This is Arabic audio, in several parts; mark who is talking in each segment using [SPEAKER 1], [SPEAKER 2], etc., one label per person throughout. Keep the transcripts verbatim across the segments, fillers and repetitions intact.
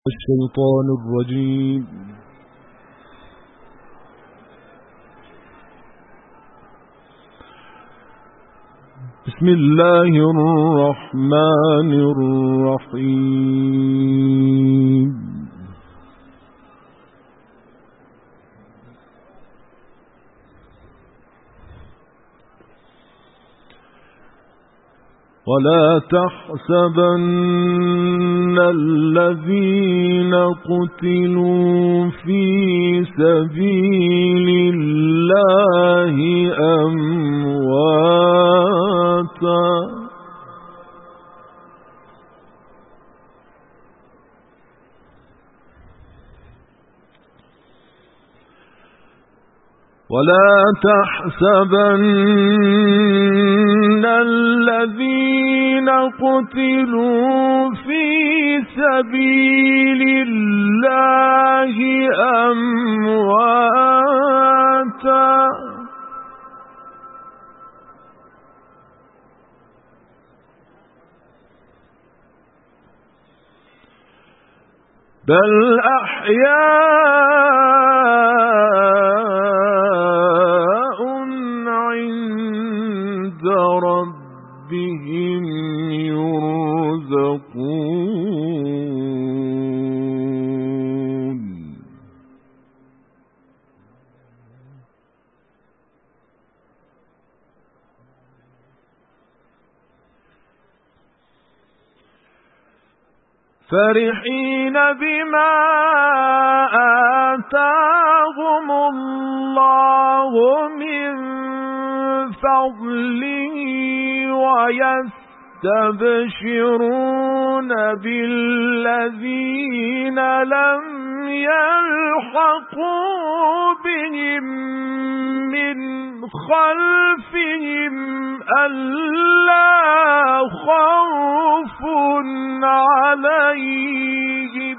[SPEAKER 1] الشيطان الرجيم. بسم الله الرحمن الرحيم. ولا تحسبن الذين قتلوا في سبيل الله أمواتا ولا تحسبن الذين قتلوا في سبيل الله أمواتا بل أحياء عند ربهم يرزقون فرحين بما آتاهم الله من فضله ويستبشرون بالذين لم يلحقوا بهم من خلفهم ألا خوف عليهم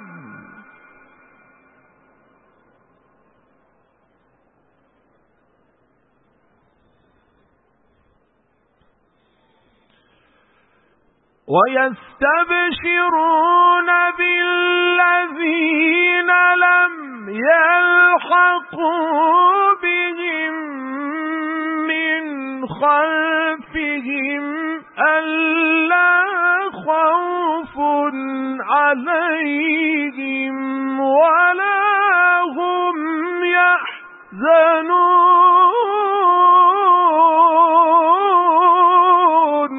[SPEAKER 1] ويستبشرون بالذين لم يلحقوا بهم من خلفهم ألا خوف عليهم ولا هم يحزنون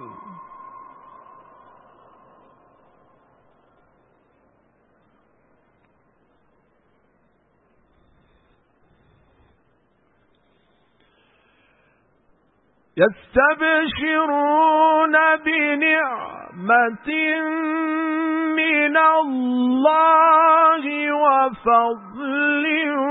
[SPEAKER 1] يستبشرون بنعمة من الله وفضل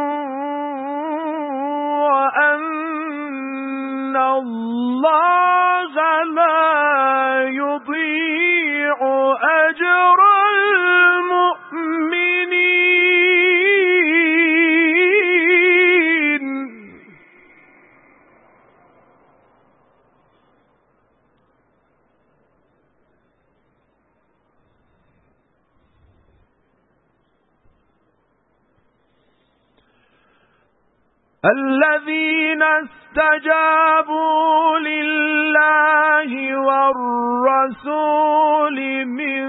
[SPEAKER 1] وأن الله لا يضيع أجر المؤمنين الذين استجابوا لله والرسول من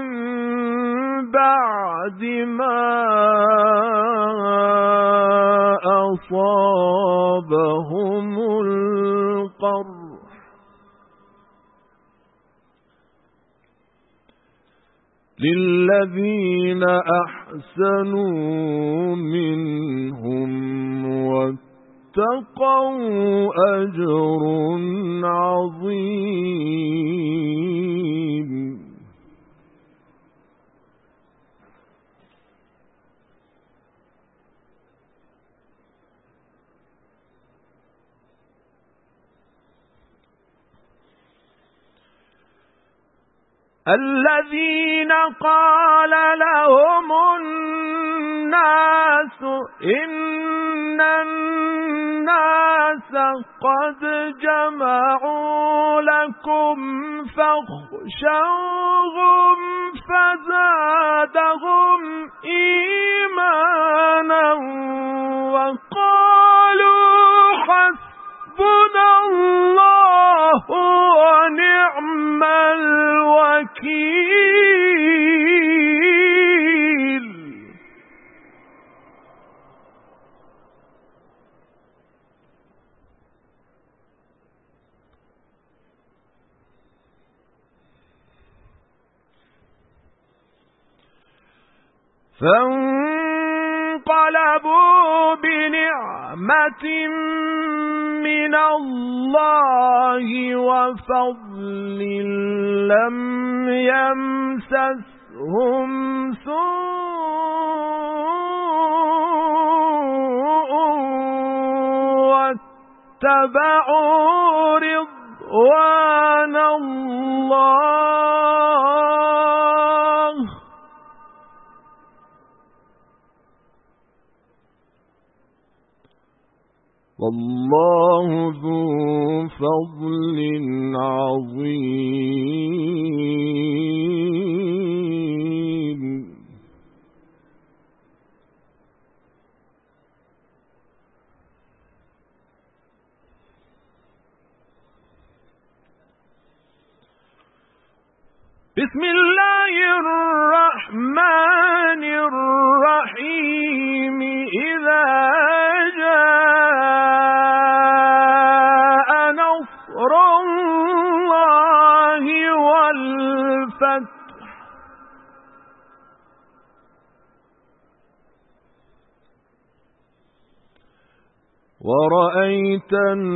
[SPEAKER 1] بعد ما أصابهم القرح للذين أحسنوا منهم واتقوا أجر عظيم الذين قال لهم الناس إن الناس قد جمعوا لكم فاخشوهم فزادهم إيمانا وقالوا حسبنا الله ونعم الوكيل. فانقلبوا بنعمة من الله وفضل لم يمسسهم سوء واتبعوا رضوان الله والله ذو فضل عظيم. بسم الله الرحمن الرحيم. إذا جاء نصر الله والفتح ورأيت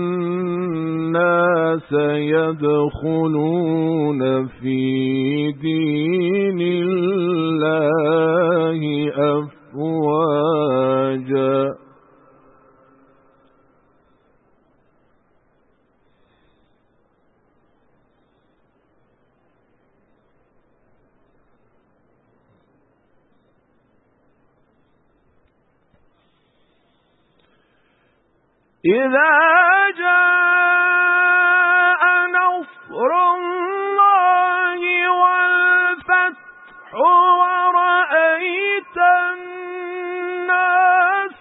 [SPEAKER 1] الناس يدخلون في دين الله أفواجا إذا جاء نصر الله والفتح ورأيت الناس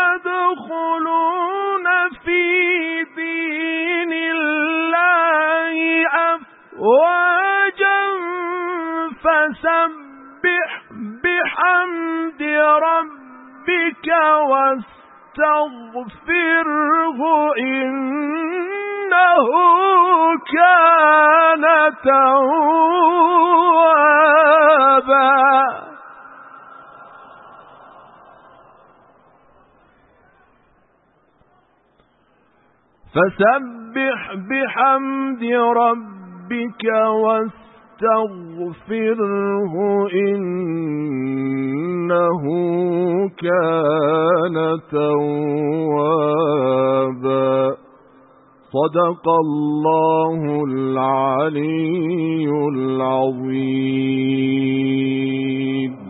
[SPEAKER 1] يدخلون في دين الله أفواجا فسبح بحمد ربك واستغفره إنه كان توابا. فسبح بحمد ربك واستغفره إنه كان توابا. صدق الله العلي العظيم.